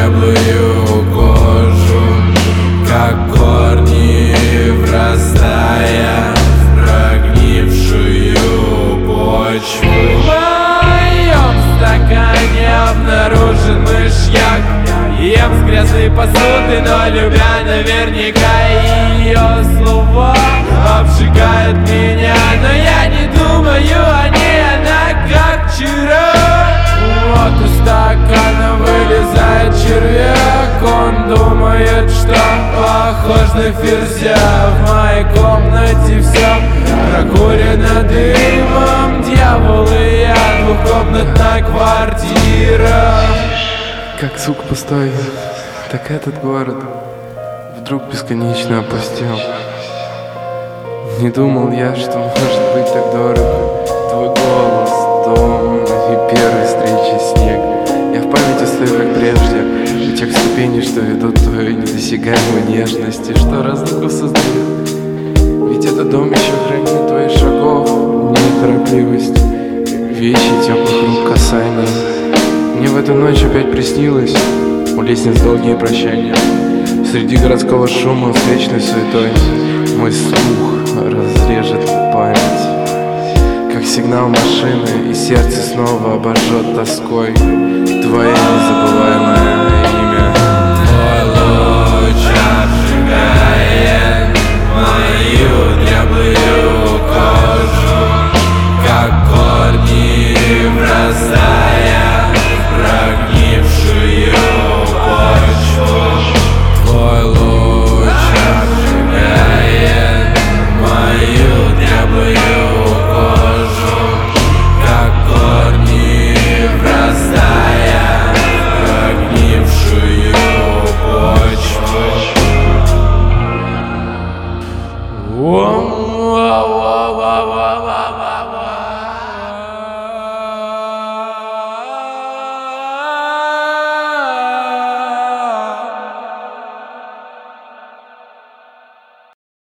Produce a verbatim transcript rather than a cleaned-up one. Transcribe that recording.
дряблую кожу, как корни, врастая в прогнившую почву. В моем стакане обнаружен мышьяк. Ем с грязной посуды, но любя наверняка ее слова обжигают меня. Но я не думаю о ней, она как вчера. Вот из стакана вылезает червяк. Он думает, что похож на ферзя. В моей комнате все прокурено дымом. Дьявол и я, двухкомнатная квартира. Как звук пустой, так этот город вдруг бесконечно опустел. Не думал я, что может быть так дорого твой голос, дом и первой встречи снег. Я в памяти стою, как прежде, у тех ступеней, что ведут к твоей недосягаемой нежности, что разлуку создает. Ведь этот дом еще хранит твоих шагов, неторопливость, вещи теплых рук касаний. Мне в эту ночь опять приснилось у лестниц долгие прощания. Среди городского шума с вечной суетой мой слух разрежет память, как сигнал машины, и сердце снова обожжет тоской. Твоя незабываемая